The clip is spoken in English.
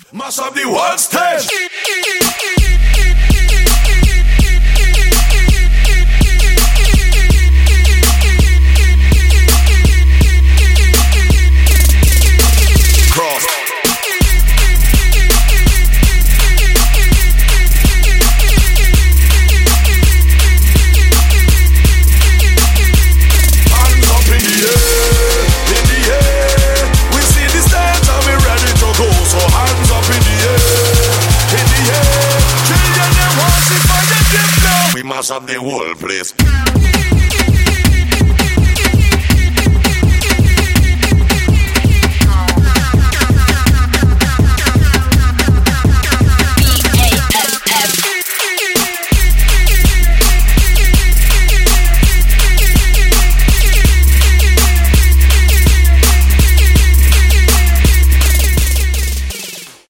Mash up the world stage. Cross. Hands up in the air, in the air. We see the stage and we ready to go. So hands up in the air, in the air. Children, they want it for the gift now. We mash up the whole place.